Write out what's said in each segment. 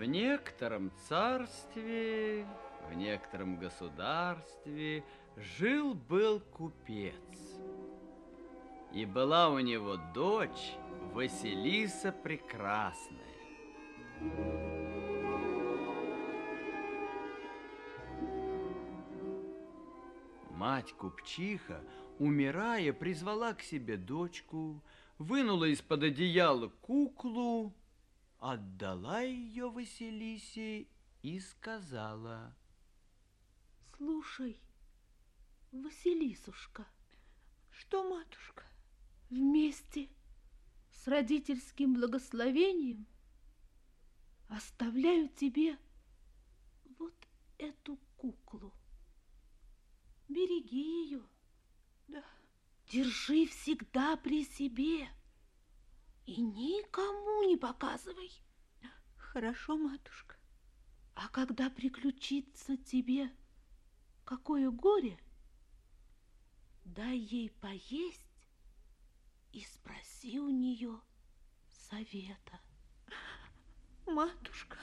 некотором царстве, в некотором государстве жил-был купец. И была у него дочь Василиса Прекрасная. Мать-купчиха, умирая, призвала к себе дочку, вынула из-под одеяла куклу, отдала ее Василисе и сказала: слушай, Василисушка. Что, матушка? Вместе с родительским благословением оставляю тебе вот эту куклу. Береги ее. Да. Держи всегда при себе и никому не показывай. Хорошо, матушка. А когда приключится тебе какое горе, дай ей поесть и спроси у нее совета. Матушка.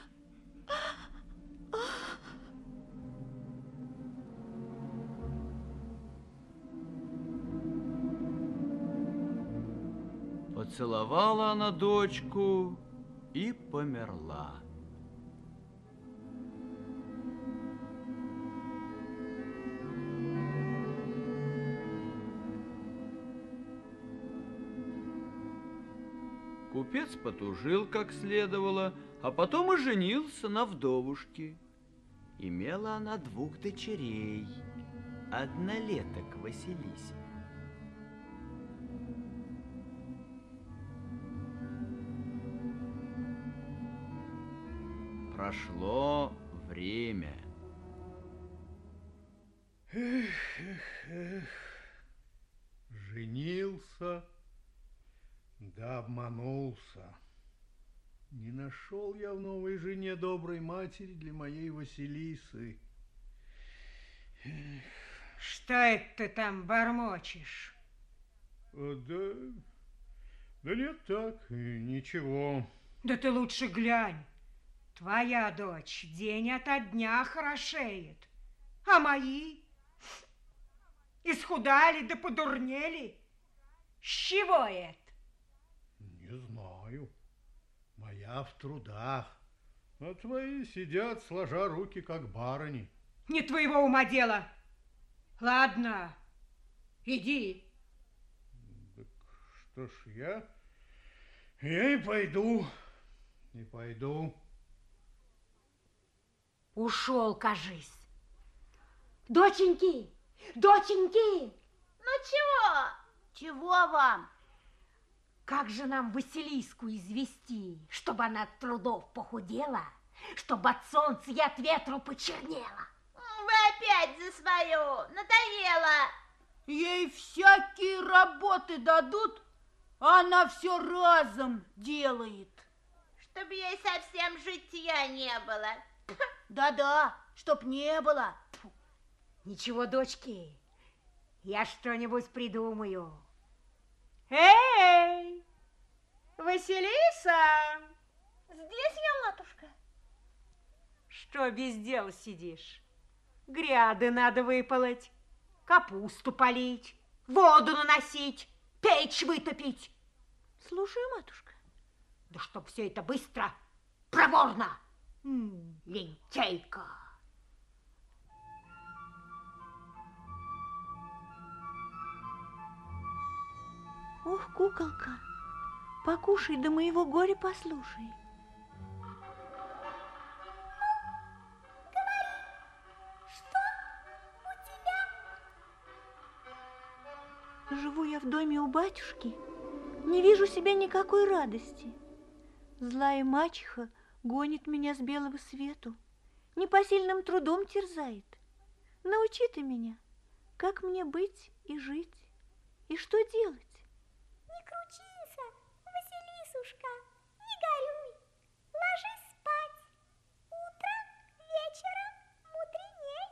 Поцеловала она дочку и померла. Купец потужил как следовало, а потом и женился на вдовушке. Имела она 2 дочерей, однолеток Василисе. Прошло время. Женился, да обманулся. Не нашел я в новой жене доброй матери для моей Василисы. Что это ты там бормочешь? Да нет, так, ничего. Да ты лучше глянь. Твоя дочь день ото дня хорошеет, а мои исхудали да подурнели. С чего это? Не знаю. Моя в трудах, а твои сидят, сложа руки, как барыни. Не твоего ума дело. Ладно, иди. Так что ж, я и пойду, Ушел, кажись. Доченьки, доченьки! Ну чего? Чего вам? Как же нам Василиску извести, чтобы она от трудов похудела, чтобы от солнца и от ветру почернела? Вы опять за свое, надоело. Ей всякие работы дадут, а она все разом делает. Чтоб ей совсем житья не было. Да-да, чтоб не было. Ничего, дочки, я что-нибудь придумаю. Эй, Василиса! Здесь я, матушка. Что без дела сидишь? Гряды надо выполоть, капусту полить, воду наносить, печь вытопить. Слушай, матушка. Да чтоб все это быстро, проворно. Лентяйка. Ох, куколка, покушай, да моего горя послушай. Живу я в доме у батюшки, не вижу себе никакой радости. Злая мачеха гонит меня с белого свету, непосильным трудом терзает. Научи ты меня, как мне быть и жить, и что делать? Не кручинься, Василисушка, не горюй, ложись спать. Утром, вечером мудреней.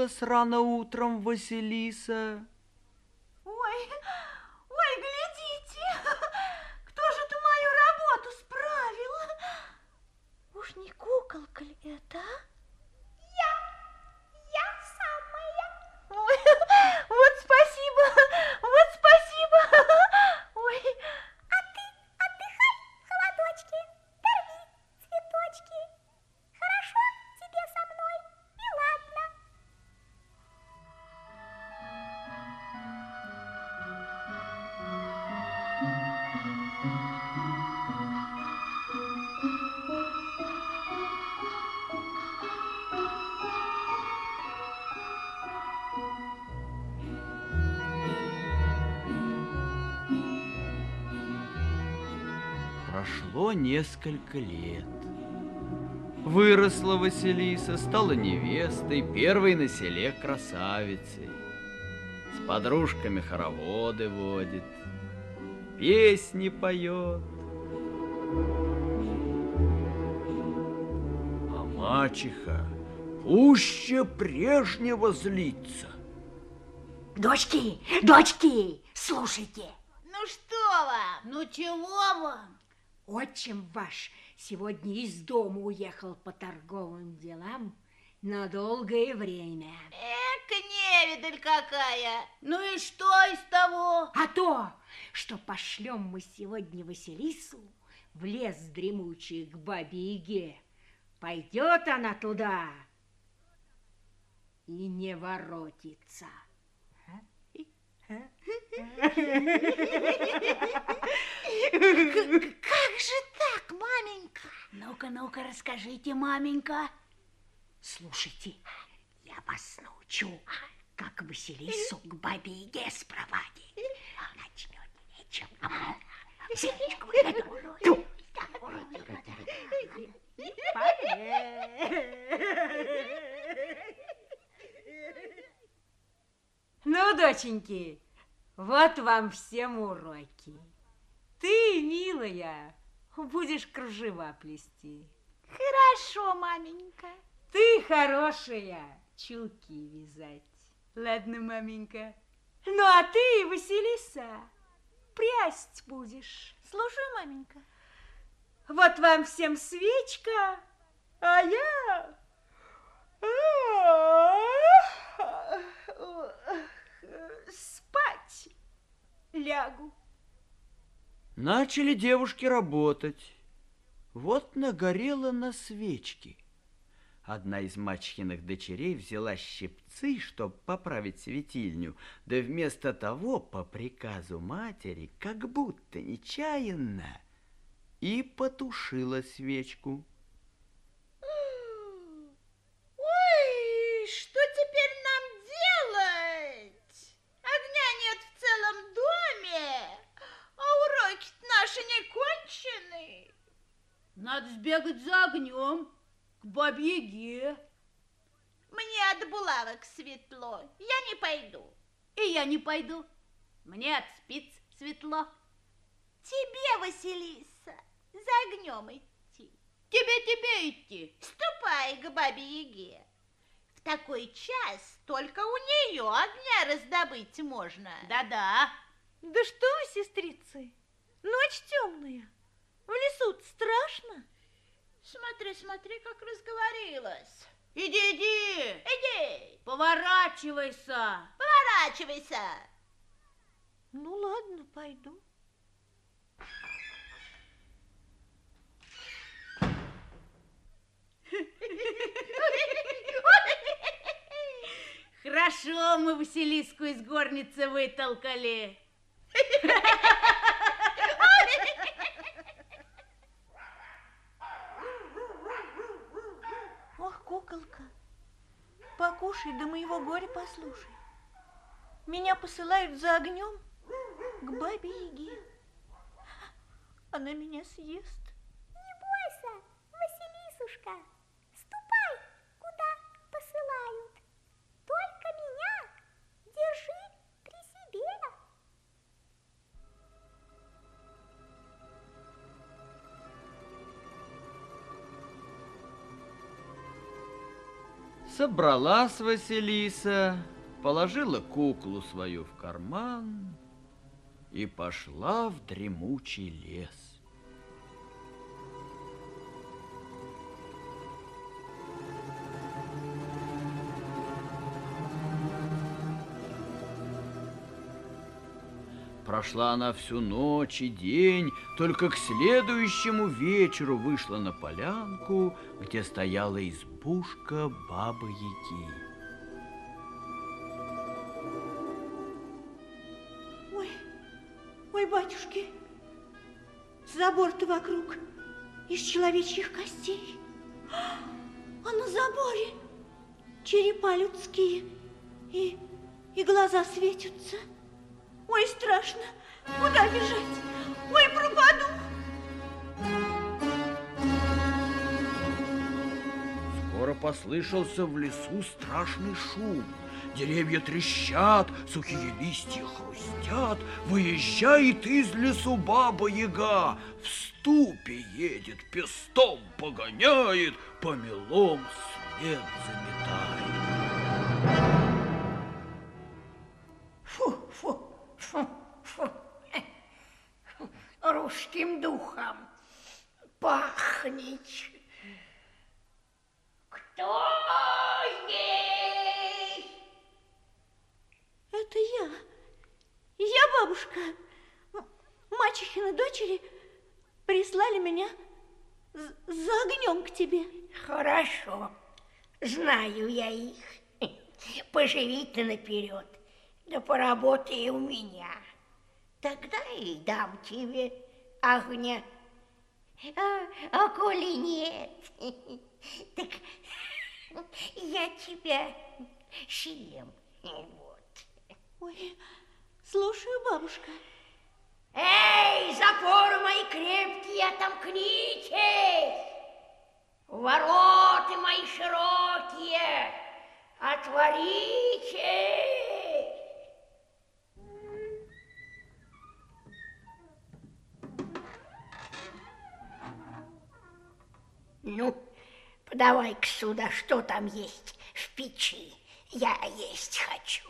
явилась рано утром Василиса. Ой, ой, глядите, кто же это мою работу справил? Уж не куколка ли это, а? Я самая. Ой, вот спасибо, вот спасибо. Ой, А ты отдыхай, холодочки, дорви цветочки. Хорошо тебе со мной, и ладно. Прошло несколько лет. Выросла Василиса, стала невестой, первой на селе красавицей. С подружками хороводы водит, песни поет. А мачеха пуще прежнего злится. Дочки, дочки, слушайте. Ну что вам? Ну чего вам? Отчим ваш сегодня из дома уехал по торговым делам на долгое время. Невидаль какая. Ну и что из того? А то, что пошлем мы сегодня Василису в лес дремучий к бабе-яге. Пойдет она туда и не воротится. Как же так, маменька? Ну-ка, ну-ка, расскажите, маменька. Слушайте, я вас научу, как Василису к бабе-яге спровадить. Начнет вечером. Селечку выгоню. Ну, доченьки, вот вам всем уроки. Ты, милая, будешь кружева плести. Хорошо, маменька. Ты, хорошая, чулки вязать. Ладно, маменька. Ну, а ты, Василиса, прясть будешь. слушаю, маменька. Вот вам всем свечка, а я... спать лягу. Начали девушки работать. Вот нагорело на свечке. Одна из мачехиных дочерей взяла щипцы, чтобы поправить светильню, да вместо того, по приказу матери, как будто нечаянно, и потушила свечку. Ой, что теперь нам делать? Огня нет в целом доме, а уроки наши не кончены. Надо сбегать за огнем к бабе-яге. Мне от булавок светло, я не пойду. И я не пойду. Мне от спиц светло. Тебе, Василиса, за огнем идти. Тебе идти. Ступай к бабе-яге. В такой час только у нее огня раздобыть можно. Да-да. Да что вы, сестрицы, ночь темная, в лесу страшно. Смотри, смотри, как разговорилась. Иди. Иди, Поворачивайся. поворачивайся. Ну ладно, пойду. Хорошо мы Василиску из горницы вытолкали. Ох, куколка, покушай, да моего горя послушай. Меня посылают за огнем к бабе-яге. Она меня съест. Не бойся, Василисушка, ступай, куда посылают. Только меня держи при себе. Собралась Василиса, положила куклу свою в карман и пошла в дремучий лес. Прошла она всю ночь и день, только к следующему вечеру вышла на полянку, где стояла избушка Бабы-Яги. Ой, батюшки, забор-то вокруг из человечьих костей, а на заборе черепа людские и глаза светятся. Ой, страшно, куда бежать? Ой, пропаду. Скоро послышался в лесу страшный шум. Деревья трещат, сухие листья хрустят. Выезжает из лесу Баба-Яга. В ступе едет, пестом погоняет, помелом след заметает. Фу. Русским духом пахнет. Кто здесь? Это я. Я, бабушка. Мачехины дочери прислали меня за огнем к тебе. Хорошо, знаю я их. Поживи ты наперед, да поработай у меня. Тогда и дам тебе огня. А коли нет, так я тебя съем. Вот. Ой, слушаю, бабушка. Эй, запоры мои крепкие, отомкнитесь! Ворота мои широкие, отворите! Ну, подавай-ка сюда, что там есть в печи. Я есть хочу.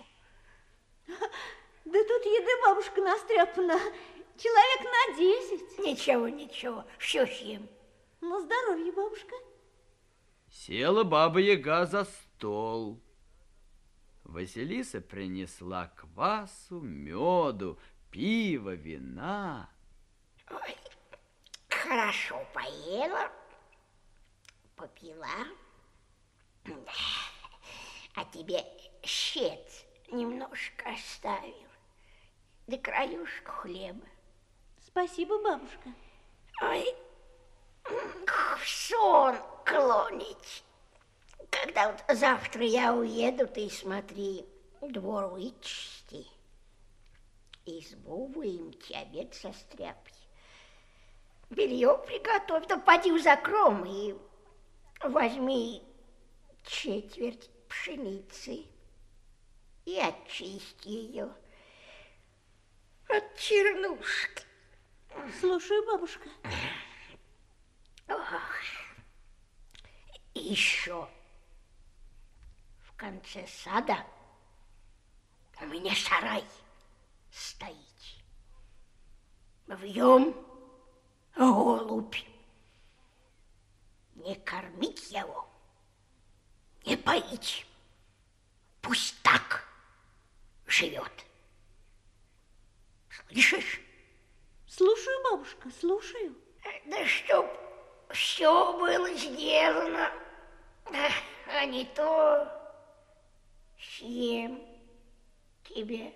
Да тут еды, бабушка, настряпана. Человек на 10. Ничего, все съем. На здоровье, бабушка. Села Баба-Яга за стол. Василиса принесла квасу, меду, пива, вина. Ой, хорошо поела, попила. А тебе щец немножко оставил, да краюшку хлеба. Спасибо, бабушка. Ой, в сон клонит. Когда вот завтра я уеду, ты смотри, двор вычисти, избу выемти, обед состряпай, белье приготовь, да поди в закром и возьми четверть пшеницы и очисти ее от чернушки. Слушаю, бабушка. Ох. И еще в конце сада у меня сарай стоит. В нем голубь. Не кормить его, не поить. Пусть так живет. Слышишь? Слушаю, бабушка, слушаю. Да чтоб все было сделано, а не то съем тебе.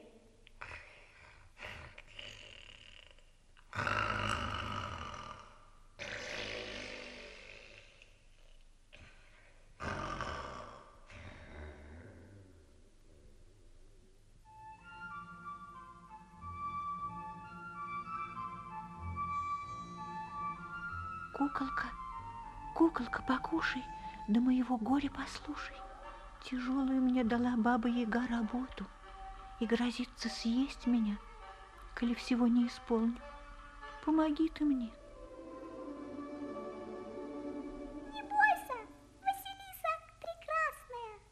Куколка, покушай, да моего горя послушай. Тяжелую мне дала Баба-Яга работу и грозится съесть меня, коли всего не исполню. Помоги ты мне. Не бойся, Василиса прекрасная.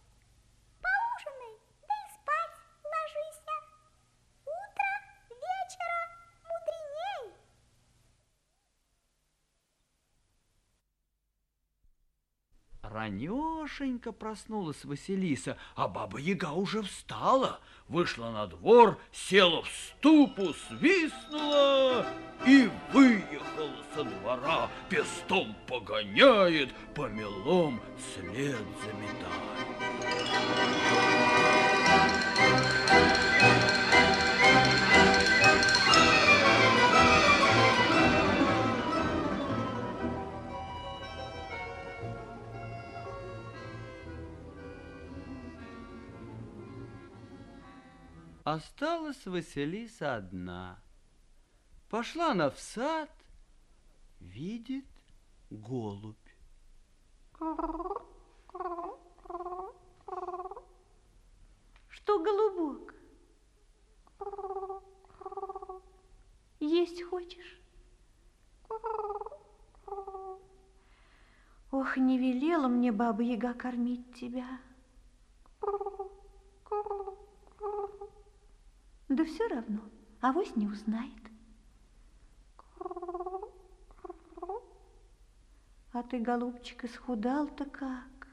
ранешенько проснулась Василиса, а Баба-Яга уже встала, вышла на двор, села в ступу, свистнула и выехала со двора, пестом погоняет, помелом след заметает. Осталась Василиса одна. Пошла она в сад, видит голубь. Что, голубок? Есть хочешь? Ох, не велела мне Баба-Яга кормить тебя. Да все равно, авось не узнает. А ты, голубчик, исхудал-то как?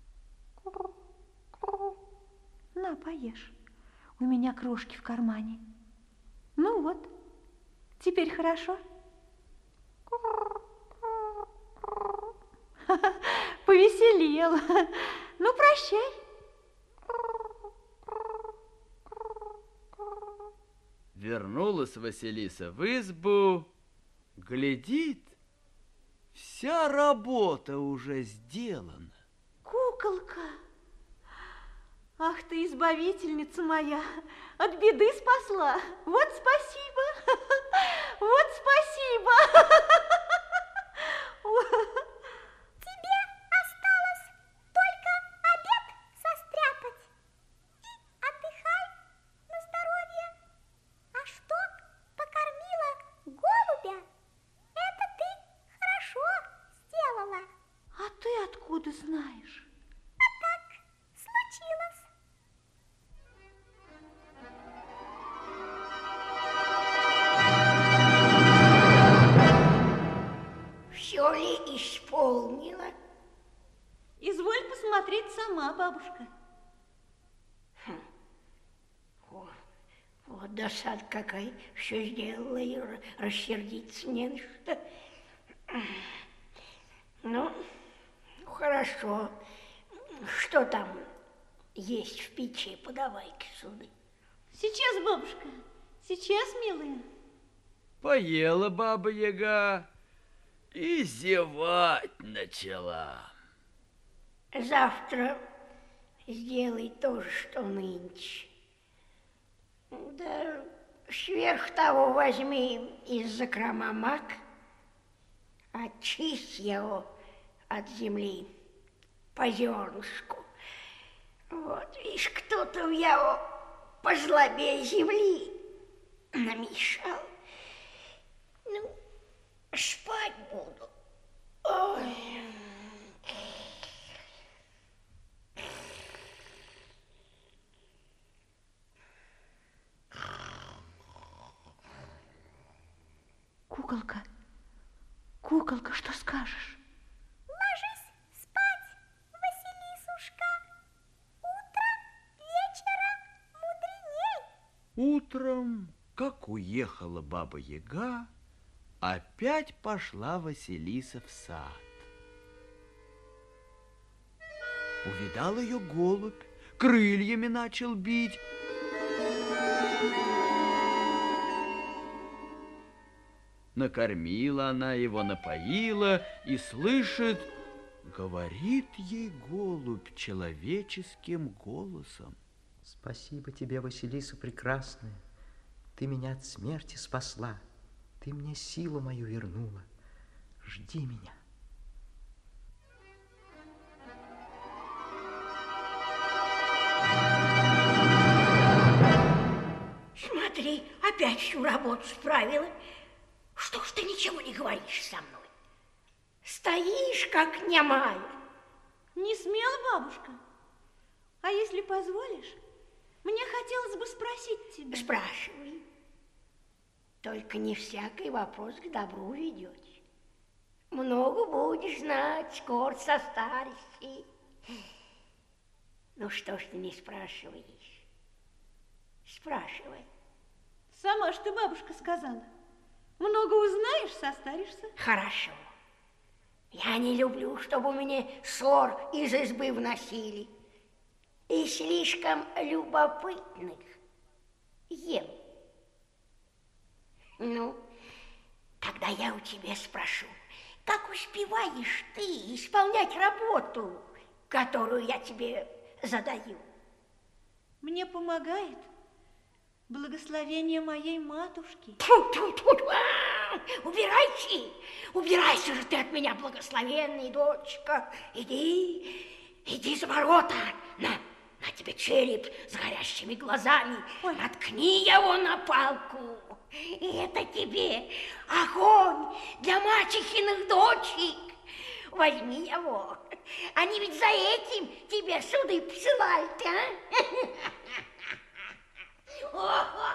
На, поешь. У меня крошки в кармане. Ну вот, теперь хорошо? Повеселел. Ну, прощай. Вернулась Василиса в избу, глядит, вся работа уже сделана. Куколка, ах ты, избавительница моя, от беды спасла. Вот спасибо, вот спасибо. Тебе осталось только обед состряпать. И отдыхай на здоровье. А что покормила голубя, это ты хорошо сделала. А ты откуда знаешь? А так случилось. Все ли исполнила? Изволь посмотреть сама, бабушка. Вот досада какая, все сделала, и рассердиться не на что. Ну, хорошо. Что там есть в печи? Подавай-ка сюда. Сейчас, бабушка, сейчас, милая. Поела Баба-Яга и зевать начала. Завтра сделай то же, что нынче. Да сверх того возьми из закрома мак, очисть его от земли по зернышку. Вот, видишь, кто-то я его позлобей земли намешал. Ну, спать буду. Ой. Куколка, куколка, что скажешь? Ложись спать, Василисушка. Утром, вечером мудреней. Утром, как уехала Баба-Яга, опять пошла Василиса в сад. Увидал ее голубь, крыльями начал бить. Накормила она его, напоила и слышит, говорит ей голубь человеческим голосом. Спасибо тебе, Василиса прекрасная. Ты меня от смерти спасла. Ты мне силу мою вернула. Жди меня. Смотри, опять всю работу справила. Что ж ты ничего не говоришь со мной? Стоишь, как немая. Не смела, бабушка? А если позволишь, мне хотелось бы спросить тебя. Спрашивай. Только не всякий вопрос к добру ведете. Много будешь знать, скоро состаришься. Ну что ж ты не спрашиваешь? Спрашивай. Сама ж ты, бабушка, сказала. Много узнаешь, состаришься. Хорошо. Я не люблю, чтобы мне ссор из избы вносили. И слишком любопытных ем. Ну, тогда я у тебя спрошу, как успеваешь ты исполнять работу, которую я тебе задаю? Мне помогает благословение моей матушки. Убирайся же ты от меня, благословенная дочка. Иди за ворота. На тебе череп с горящими глазами. Ой. Наткни его на палку. И это тебе огонь для мачехиных дочек. Возьми его. Они ведь за этим тебе суды посылают, а?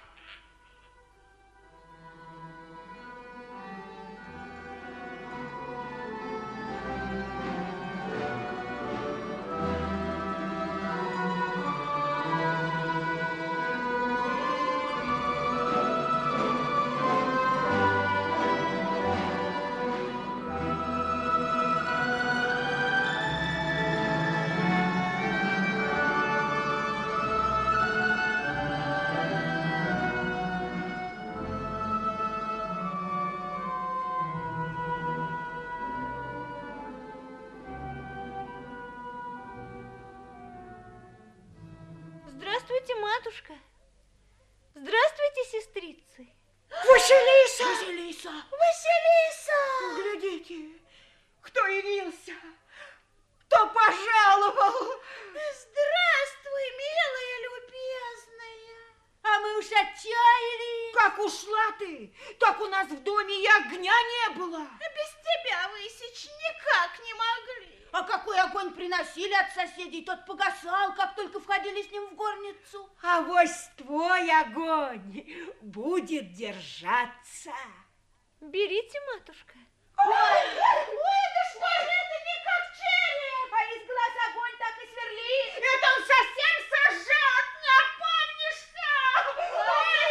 Здравствуйте, матушка. Здравствуйте, сестрицы. Василиса! Василиса! Василиса! Глядите, кто явился, кто пожаловал. Здравствуй, милая, любезная. А мы уж отчаяли. Как ушла ты, так у нас в доме и огня не было. Без тебя высечь никак не могли. А какой огонь приносили от соседей, тот погасал, как только входили с ним в горницу. А вось твой огонь будет держаться. Берите, матушка. Ой, да что же это не как череп? А из глаз огонь так и сверлит. Это он совсем сожжет, напомнишься?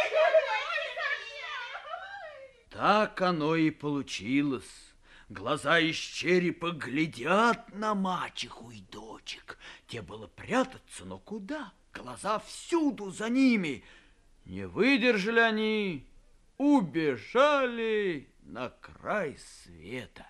Так оно и получилось. Глаза из черепа глядят на мачеху и дочек. Те было прятаться, но куда? Глаза всюду за ними. Не выдержали они, убежали на край света.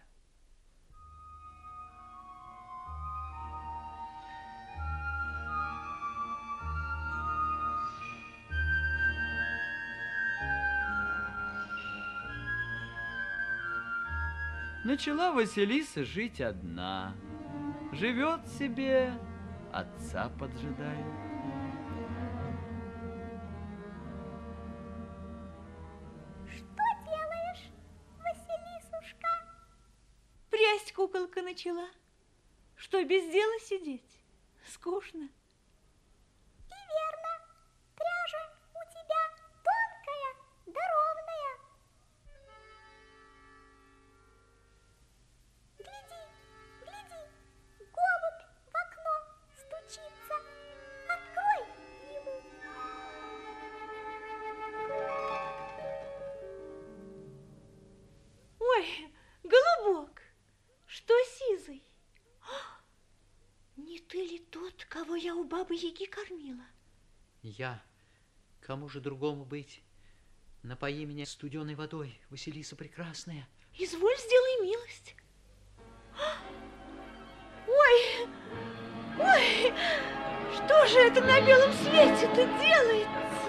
Начала Василиса жить одна. Живет себе, отца поджидает. Что делаешь, Василисушка? Прясть куколка начала. Что, без дела сидеть? Скучно. И верно, пряжа у тебя тонкая да ровная. Гляди, голубь в окно стучится. Открой ему. Ой, голубок, что сизый? Не ты ли тот, кого я у бабы-яги кормила? Я. Кому же другому быть? Напои меня студеной водой, Василиса прекрасная. Изволь, сделай милость. Ой, ой, что же это на белом свете-то делается?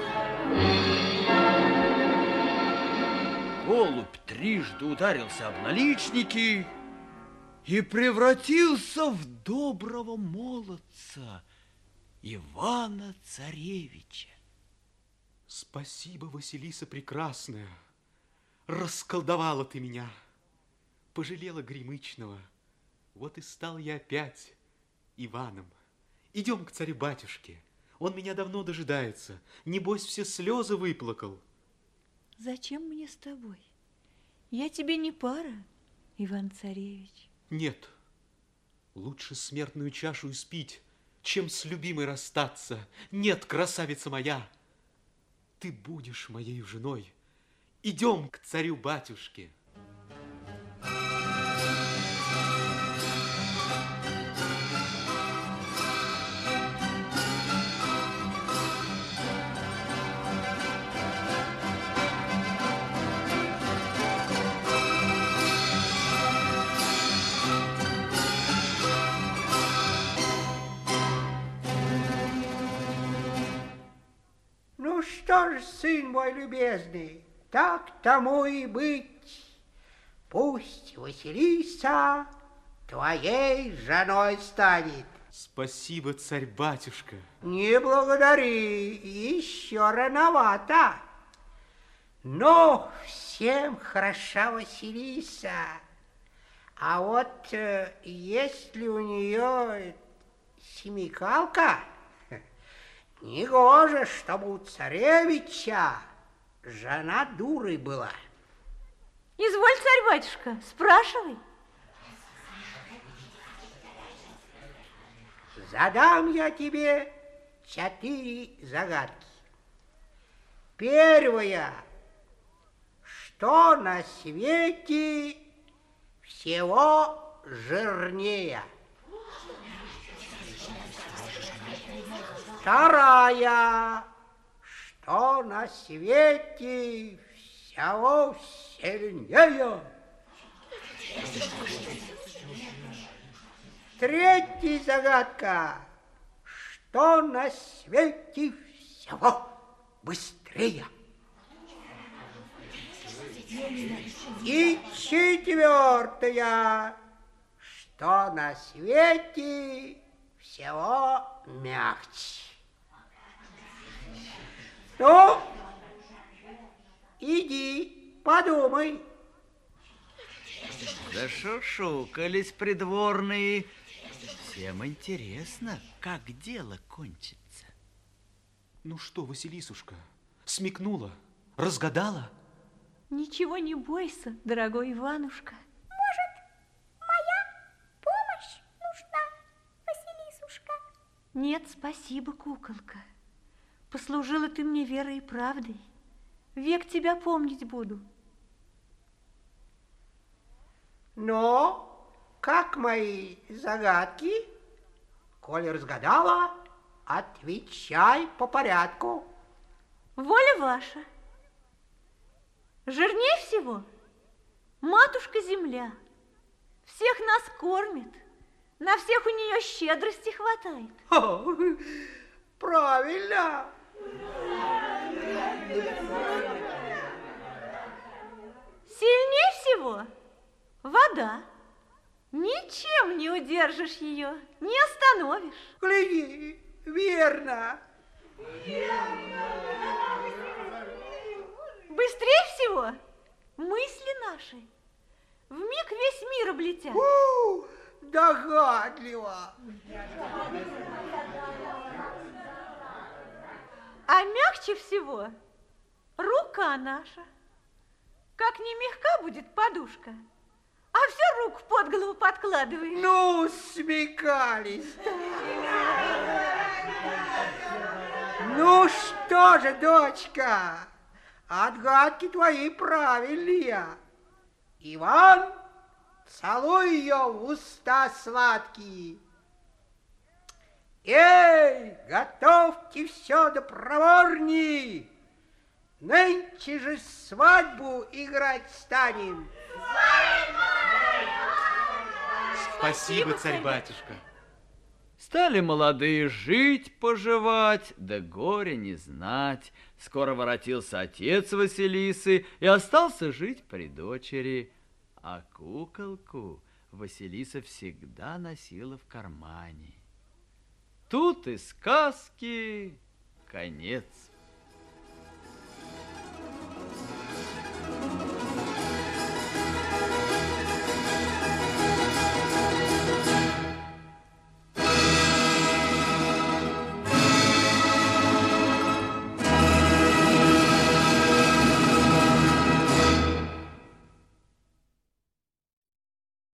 Голубь трижды ударился об наличники и превратился в доброго молодца Ивана-царевича. Спасибо, Василиса прекрасная. Расколдовала ты меня. Пожалела Гремычного. Вот и стал я опять Иваном. Идем к царю-батюшке. Он меня давно дожидается. Небось, все слезы выплакал. Зачем мне с тобой? Я тебе не пара. Иван-царевич? Нет, лучше смертную чашу испить, чем с любимой расстаться. Нет, красавица моя, ты будешь моей женой. Идем к царю-батюшке. Ну что ж, сын мой любезный, так тому и быть. Пусть Василиса твоей женой станет. Спасибо, царь-батюшка. Не благодари, еще рановато. Но всем хороша Василиса. А вот если у нее смекалка, негоже, чтобы у царевича жена дурой была. Изволь, царь-батюшка, спрашивай. Задам я тебе 4 загадки. Первая. Что на свете всего жирнее? Вторая. Что на свете всего сильнее? Третья загадка. Что на свете всего быстрее? И четвертая. Что на свете всего мягче? Ну, иди, подумай. Зашушукались придворные. Всем интересно, как дело кончится. Ну что, Василисушка, смекнула, разгадала? Ничего не бойся, дорогой Иванушка. Может, моя помощь нужна, Василисушка? Нет, спасибо, куколка. Послужила ты мне верой и правдой. Век тебя помнить буду. Но как мои загадки? Коли разгадала, отвечай по порядку. Воля ваша. Жирнее всего матушка-земля. Всех нас кормит. На всех у нее щедрости хватает. О, правильно. Сильнее всего вода. Ничем не удержишь ее, не остановишь. Гляди, верно. Быстрее всего мысли наши. Вмиг весь мир облетят. Догадливо. А мягче всего рука наша. Как не мягка будет подушка, а все руку под голову подкладываешь. Ну, смекались. Ну что же, дочка, отгадки твои правильные. Иван, целуй ее в уста сладкие. Эй, готовьте все до проворней. Нынче же свадьбу играть станем. Спасибо, царь-батюшка. Стали молодые жить-поживать, да горя не знать. Скоро воротился отец Василисы и остался жить при дочери. А куколку Василиса всегда носила в кармане. Тут и сказки конец